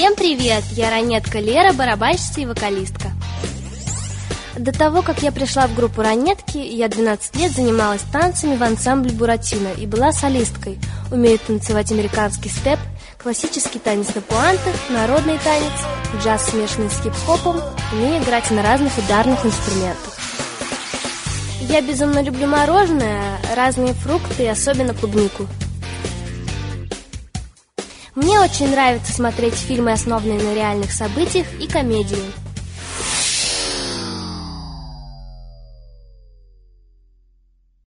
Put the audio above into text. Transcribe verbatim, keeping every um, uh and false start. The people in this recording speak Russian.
Всем привет! Я ранетка Лера, барабанщица и вокалистка. До того, как я пришла в группу ранетки, я двенадцать лет занималась танцами в ансамбле Буратино и была солисткой. Умею танцевать американский степ, классический танец на пуантах, народный танец, джаз, смешанный с хип-хопом, умею играть на разных ударных инструментах. Я безумно люблю мороженое, разные фрукты и особенно клубнику. Мне очень нравится смотреть фильмы, основанные на реальных событиях, и комедии.